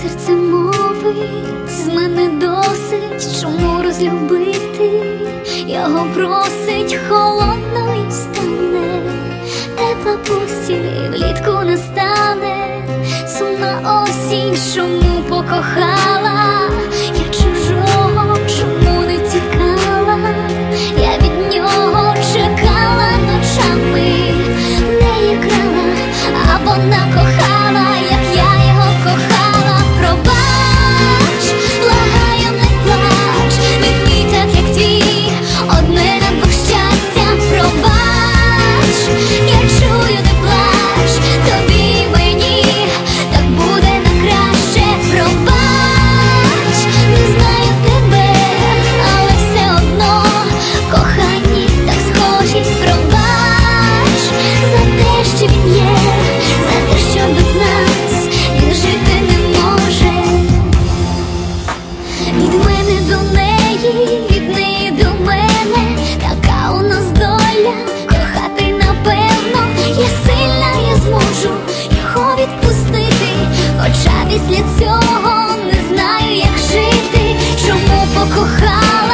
серце мовить, з мене досить, чому розлюбити? Його просить, холодною стане, тепла постіль влітку настане, сумна осінь, чому покохала я чужого, чому не тікала, я від нього чекала ночами, не її крала, а вона кохала, як я його кохала. Пробач, благаю, не плач, від мій так, як твій, одне на двох щастя. Пробач, я чую, не плач, тобі й мені так буде на краще. Пробач, не знаю тебе, але все одно коханні так схожі. Пробач, за те, що він є, за те, що без нас він жити не може. Від мене до неї, від неї до мене, така у нас доля, кохати напевно. Я сильна, я зможу його відпустити, хоча після цього не знаю, як жити. Чому покохала